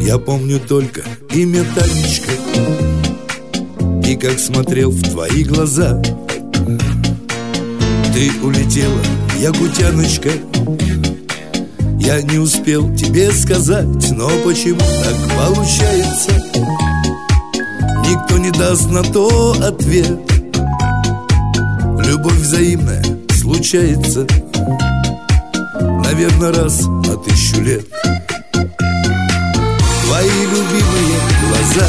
Я помню только имя Танечка и как смотрел в твои глаза. Ты улетела, якутяночка, я не успел тебе сказать, но почему так получается? Никто не даст на то ответ. Любовь взаимная случается, наверное, раз на 1000 лет. Твои любимые глаза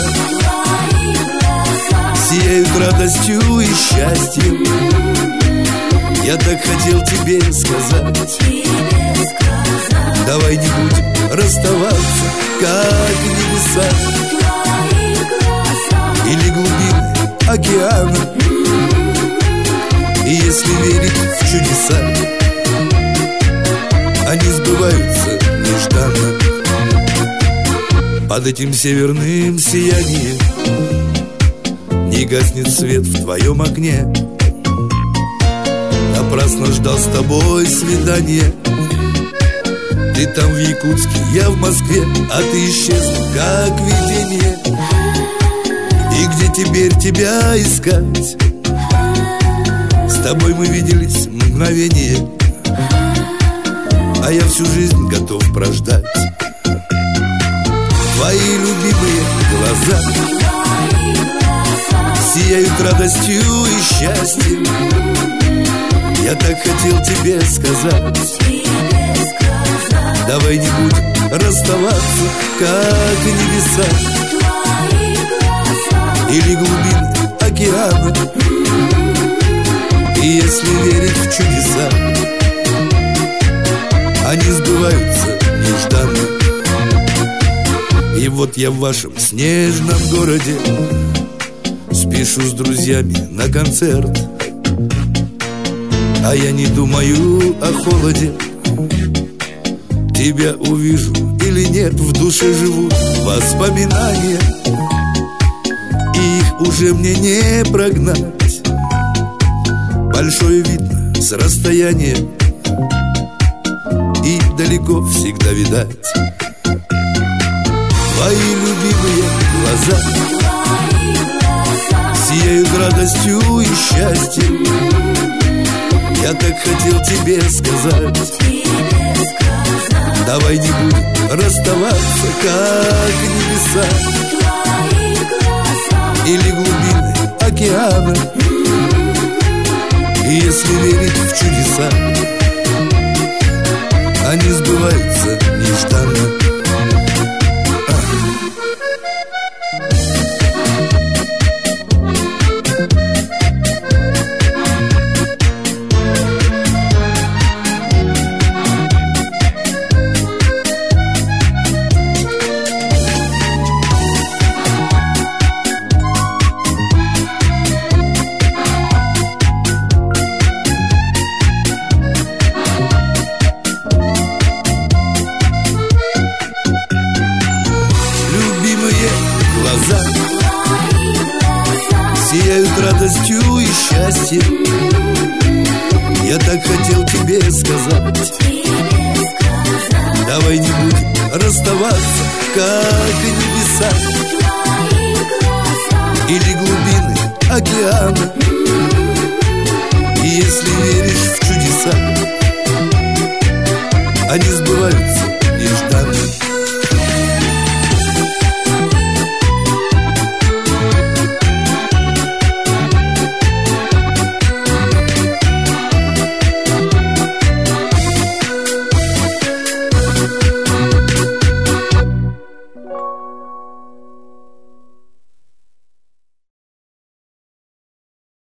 сияют радостью и счастьем. Я так хотел тебе сказать, давай не будем расставаться, как небеса или глубины океана. И если верить в чудеса, они сбываются нежданно. Под этим северным сиянием не гаснет свет в твоем окне. Напрасно ждал с тобой свидания. Ты там в Якутске, я в Москве, а ты исчезла, как видение. И где теперь тебя искать? С тобой мы виделись мгновение, а я всю жизнь готов прождать. Твои любимые глаза сияют радостью и счастьем. Я так хотел тебе сказать, давай не будем расставаться, как небеса или глубины океана. И если верить в чудеса, они сбываются нежданно. И вот я в вашем снежном городе спешу с друзьями на концерт, а я не думаю о холоде. Тебя увижу или нет, в душе живут воспоминания, и их уже мне не прогнать. Большое видно с расстояния, и далеко всегда видать. Твои любимые глаза сияют радостью и счастьем. Я так хотел тебе сказать, давай не будем расставаться, как небеса или глубины океана. И если верить в чудеса, они сбываются нежданно. Сияют радостью и счастьем. Я так хотел тебе сказать, давай не будем расставаться, как небеса или глубины океана. И если веришь в чудеса, они сбываются